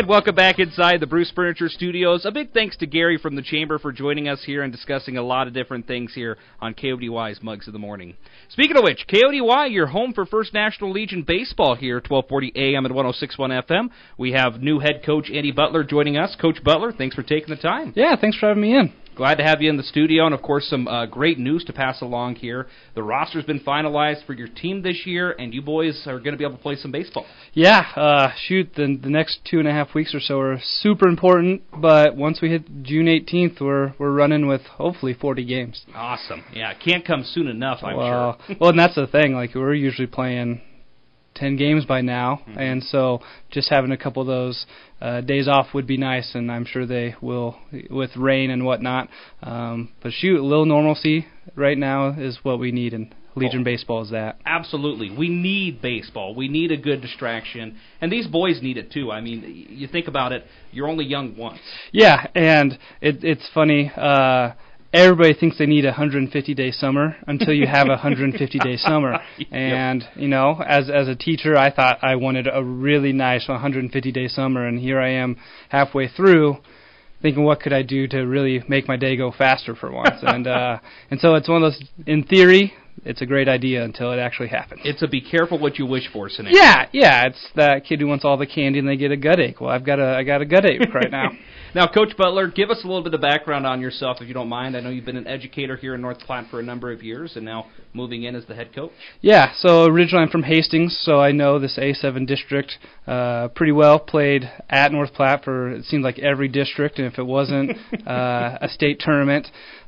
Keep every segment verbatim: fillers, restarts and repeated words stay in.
And welcome back inside the Bruce Furniture Studios. A big thanks to Gary from the Chamber for joining us here and discussing a lot of different things here on K O D Y's Mugs of the Morning. Speaking of which, K O D Y, your home for First National Legion baseball here, twelve forty A M and one oh six point one F M. We have new head coach Andy Butler joining us. Coach Butler, thanks for taking the time. Yeah, thanks for having me in. Glad to have you in the studio, and of course some uh, great news to pass along here. The roster's been finalized for your team this year, and you boys are going to be able to play some baseball. Yeah, uh, shoot, the, the next two and a half weeks or so are super important, but once we hit June eighteenth, we're we're running with hopefully forty games. Awesome. Yeah, it can't come soon enough, I'm well, sure. Well, and that's the thing. Like, we're usually playing ten games by now, mm-hmm. and so just having a couple of those uh, days off would be nice, and I'm sure they will with rain and whatnot. Um, but shoot, a little normalcy right now is what we need, and Legion oh, baseball is that. Absolutely. We need baseball. We need a good distraction, and these boys need it too. I mean, you think about it, you're only young once. Yeah, and it, it's funny. Uh, Everybody thinks they need a one hundred fifty day summer until you have a one hundred fifty day summer. And, yep. you know, as as a teacher, I thought I wanted a really nice one hundred fifty day summer, and here I am halfway through thinking, what could I do to really make my day go faster for once? and uh, and so it's one of those, in theory, it's a great idea until it actually happens. It's a be careful what you wish for scenario. Yeah, yeah, it's that kid who wants all the candy and they get a gut ache. Well, I've got a I got a gut ache right now. Now, Coach Butler, give us a little bit of background on yourself, if you don't mind. I know you've been an educator here in North Platte for a number of years, and now moving in as the head coach. Yeah, so originally I'm from Hastings, so I know this A seven district uh, pretty well. Played at North Platte for, it seemed like, every district, and if it wasn't uh, a state tournament.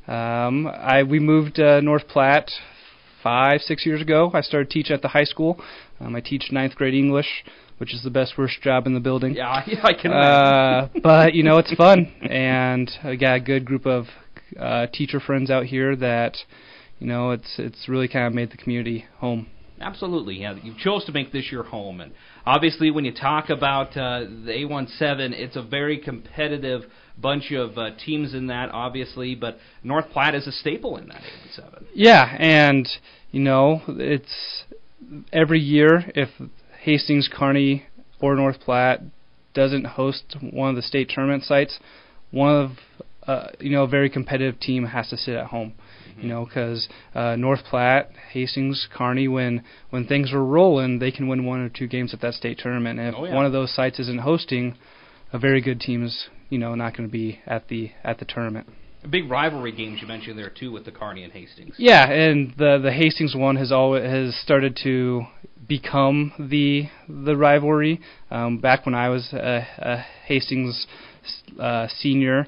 Um, I we moved to uh, North Platte five, six years ago. I started teaching at the high school. Um, I teach ninth grade English, which is the best, worst job in the building. Yeah, yeah I can uh, but, you know, it's fun, and I got a good group of uh, teacher friends out here that, you know, it's it's really kind of made the community home. Absolutely, yeah. You chose to make this your home, and obviously when you talk about uh, the A seventeen, it's a very competitive bunch of uh, teams in that, obviously, but North Platte is a staple in that A seventeen. Yeah, and, you know, it's every year if Hastings, Kearney, or North Platte doesn't host one of the state tournament sites, one of, uh, you know, a very competitive team has to sit at home. Mm-hmm. You know, because uh, North Platte, Hastings, Kearney, when when things are rolling, they can win one or two games at that state tournament. And if oh, yeah. one of those sites isn't hosting, a very good team's, you know, not going to be at the at the tournament. Big rivalry games you mentioned there too with the Kearney and Hastings. Yeah, and the the Hastings one has always has started to become the the rivalry. Um, back when I was a, a Hastings uh, senior,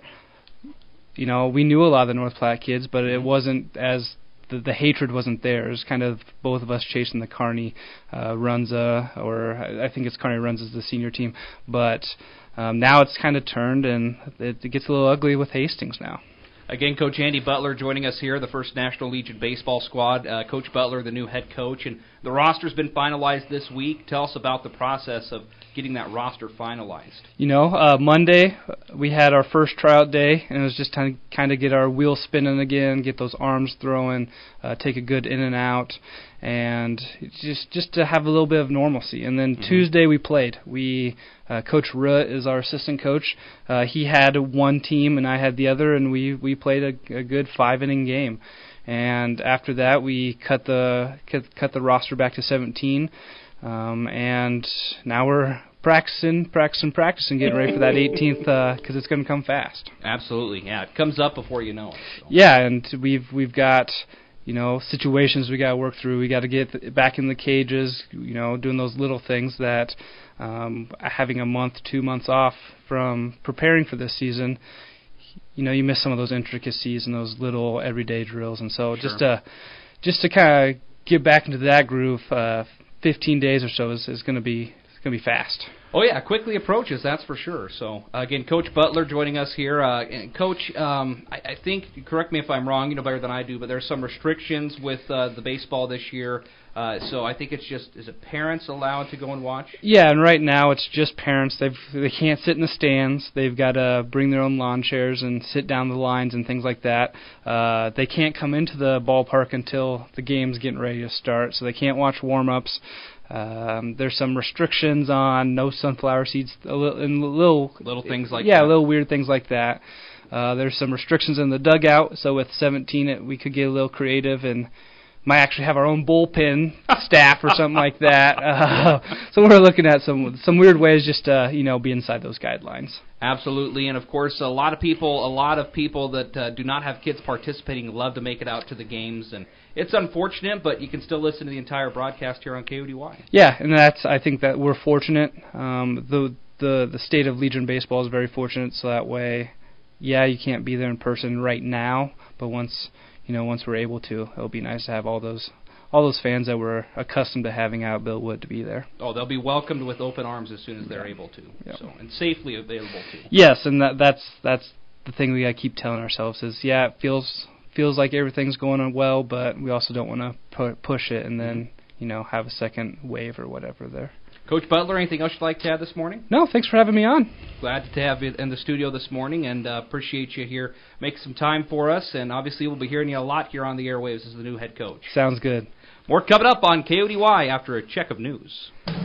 you know, we knew a lot of the North Platte kids, but it wasn't as the, the hatred wasn't there. It was kind of both of us chasing the Kearney uh, Runza, or I think it's Kearney Runza's the senior team, but um, now it's kind of turned, and it, it gets a little ugly with Hastings now. Again, Coach Andy Butler joining us here, the First National Legion baseball squad. Uh, Coach Butler, the new head coach, and the roster's been finalized this week. Tell us about the process of getting that roster finalized. You know, uh, Monday we had our first tryout day, and it was just kind of kind of get our wheels spinning again, get those arms throwing, uh, take a good in and out, and just just to have a little bit of normalcy. And then mm-hmm. Tuesday we played. We uh, Coach Rutt is our assistant coach. Uh, he had one team and I had the other, and we we played a, a good five inning game. And after that, we cut the cut, cut the roster back to seventeen, um, and now we're practicing, practicing, practicing, getting ready for that eighteenth because uh, it's going to come fast. Absolutely, yeah, it comes up before you know it. So. Yeah, and we've we've got, you know, situations we got to work through. We got to get back in the cages, you know, doing those little things that um, having a month, two months off from preparing for this season. You know, you miss some of those intricacies and those little everyday drills, and so sure. just to just to kind of get back into that groove, uh, fifteen days or so is, is going to be it's going to be fast. Oh yeah, quickly approaches, that's for sure. So uh, again, Coach Butler joining us here. Uh, and Coach, um, I, I think, correct me if I'm wrong, you know better than I do, but there's some restrictions with uh, the baseball this year. Uh, so I think it's just, is it parents allowed to go and watch? Yeah, and right now it's just parents. They've they can't sit in the stands. They've got to bring their own lawn chairs and sit down the lines and things like that. Uh, they can't come into the ballpark until the game's getting ready to start, so they can't watch warm-ups. Um, there's some restrictions on no sunflower seeds, a little, and little little things like yeah, that. little weird things like that. Uh, there's some restrictions in the dugout, so with seventeen, it, we could get a little creative and might actually have our own bullpen staff or something like that. Uh, so we're looking at some some weird ways just to, you know, be inside those guidelines. Absolutely, and of course, a lot of people, a lot of people that uh, do not have kids participating love to make it out to the games, and it's unfortunate, but you can still listen to the entire broadcast here on K O D Y. Yeah, and that's I think that we're fortunate. Um, the the the state of Legion baseball is very fortunate, so that way, yeah, you can't be there in person right now, but once you know once we're able to, it'll be nice to have all those all those fans that we're accustomed to having out at Bill Wood to be there. Oh, they'll be welcomed with open arms as soon as they're yeah. able to, Yep. so and safely available to. Yes, and that that's that's the thing we gotta keep telling ourselves is yeah, it feels feels like everything's going on well, but we also don't want to pu- push it and then you know have a second wave or whatever there. Coach Butler, anything else you'd like to add this morning? No, thanks for having me on. Glad to have you in the studio this morning, and uh, appreciate you here making some time for us. And obviously, we'll be hearing you a lot here on the airwaves as the new head coach. Sounds good. More coming up on K O D Y after a check of news.